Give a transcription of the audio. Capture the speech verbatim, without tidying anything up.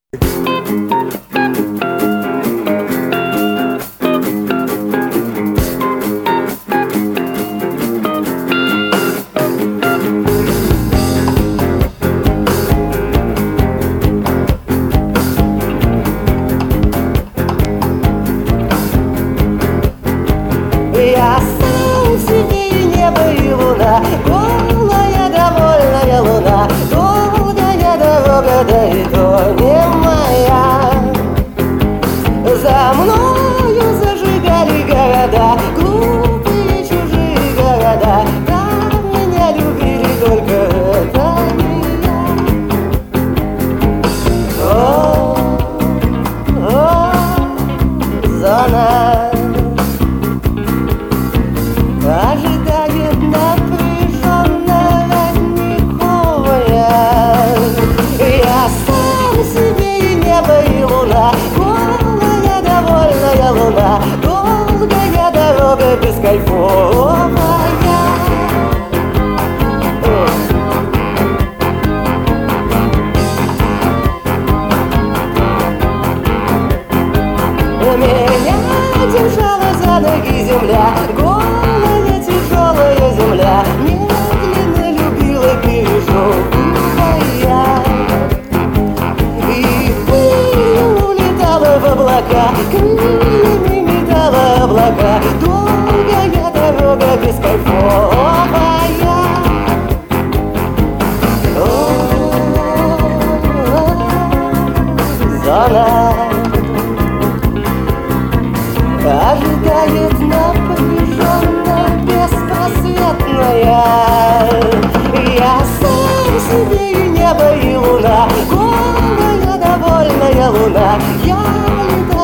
Я сам себе и небо и луна, голая довольная луна, долгая дорога, да и то не моя. За мною зажигали города, глупые чужие города, там меня любили, только это не я. О, о, зона ожидает напряженно родниковая. Я сам себе и небо, и луна, голая довольная луна, долгая дорога бескайфовая. Меня держала за ноги земля, голая тяжелая земля, медленно любила пережевывая. И пыль улетала в облака, крыльями метала облака, долгая дорога бескайфовая. Зона ожидает напряженно беспросветная. Я сам себе и небо, и луна, голая довольная луна, я летаю